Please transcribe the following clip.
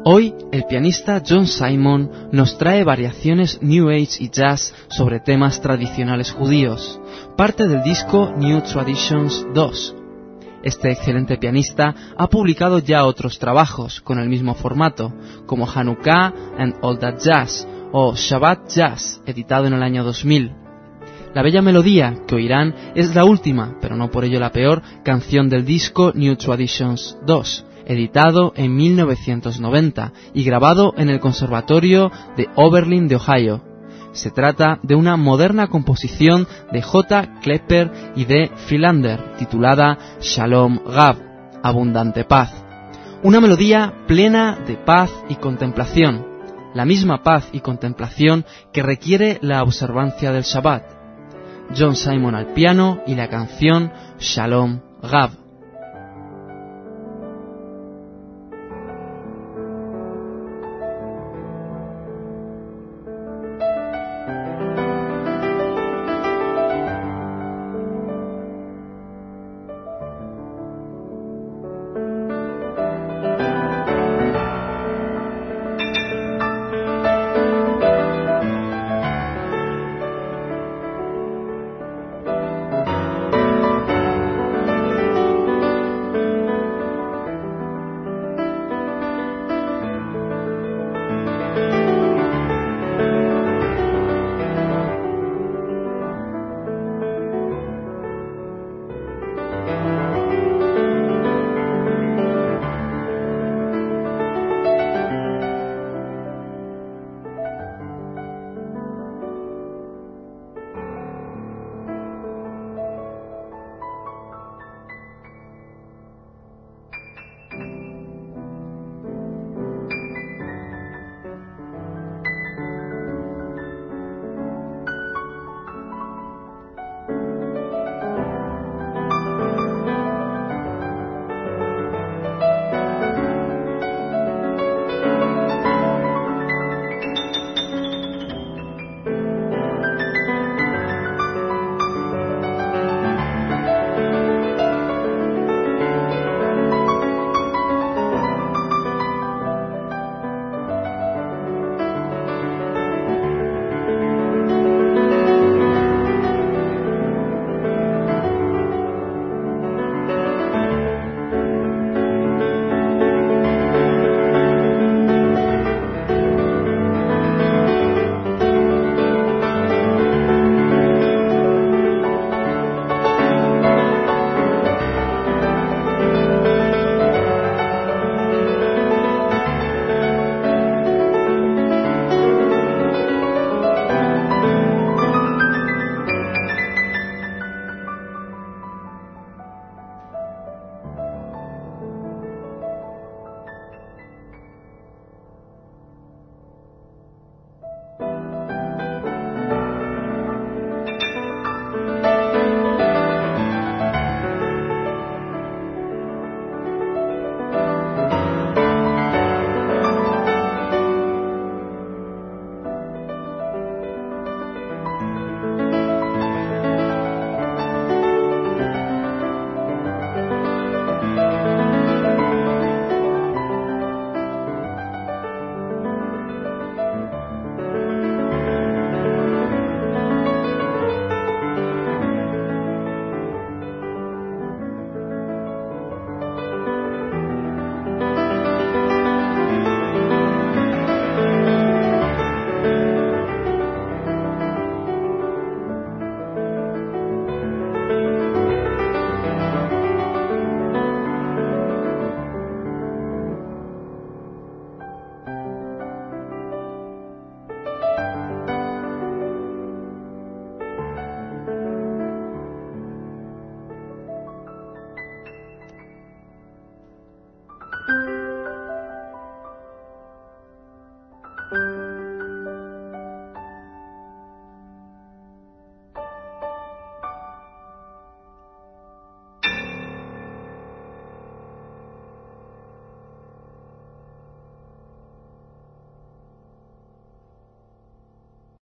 Hoy, el pianista John Simon nos trae variaciones New Age y jazz sobre temas tradicionales judíos, parte del disco New Traditions 2. Este excelente pianista ha publicado ya otros trabajos con el mismo formato, como Hanukkah and All That Jazz o Shabbat Jazz, editado en el año 2000. La bella melodía que oirán es la última, pero no por ello la peor, canción del disco New Traditions 2, editado en 1990 y grabado en el Conservatorio de Oberlin de Ohio. Se trata de una moderna composición de J. Klepper y de Philander, titulada Shalom Gav, abundante paz. Una melodía plena de paz y contemplación, la misma paz y contemplación que requiere la observancia del Shabbat. John Simon al piano y la canción Shalom Gav.